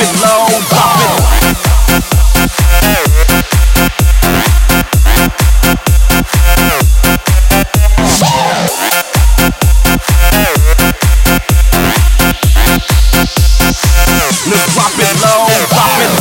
it low, drop it. Now drop it low, drop it.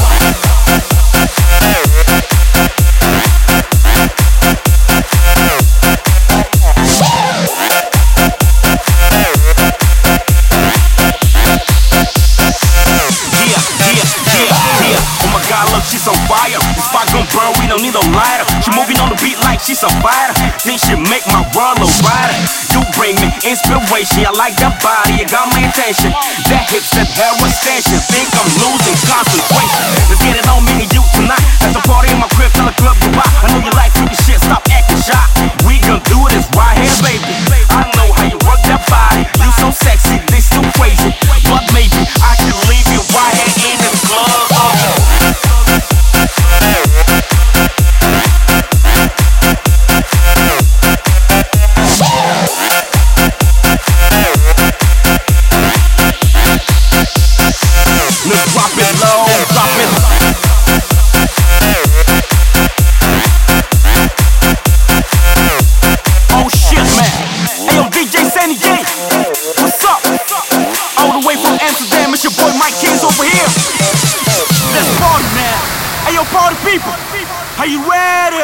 She's on fire, the spot gon' burn, we don't need no lighter. She moving on the beat like she's a fighter. Think she make my world a rider. You bring me inspiration, I like that body, it got my attention. That hips, that hair extension, think I'm losing concentration. Let's get it on me and you tonight. At the party in my crib, tell the club goodbye. I know you like freaky shit, stop acting shy. We gon' do this right here, baby. I know how you work that body. You so sexy, this too crazy. But maybe I can leave you right here in the club. Now drop it low, drop it. Oh shit, man. Hey yo, DJ Sandy G, what's up? All the way from Amsterdam, it's your boy Mike Kings over here. Let's party, man. Hey yo, party people, are you ready?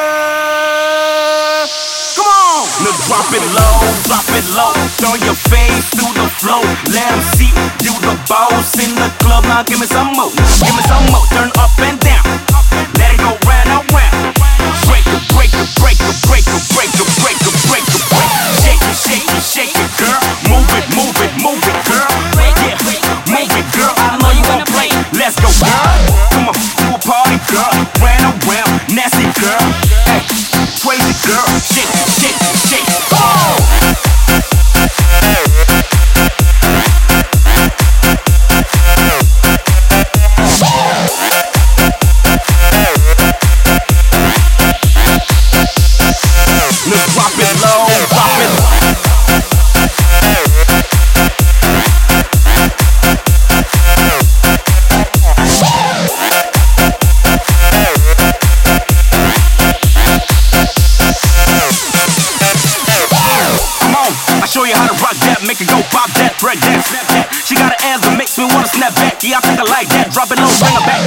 Come on. Now drop it low, throw your face through the flow. Let them see you the boss in the club. Now give me some more, turn up and down. Let it go round and round. Break it, break it, break it, break it, break it, break it, break it, break it. Shake it, shake it, shake it, girl. Move it, move it, move it, girl. Yeah, move it, girl. I know you wanna play. Let's go, girl. Come on, do a party, girl. Round and round, nasty girl. Hey, crazy girl. Shake it, shake it, shake it. Oh! Now drop it low, drop it. Come on, I'll show you how to rock that, make it go pop that, break that, snap that. She got an ass that makes me wanna snap back. Yeah, I think I like that. Drop it low, bring it back.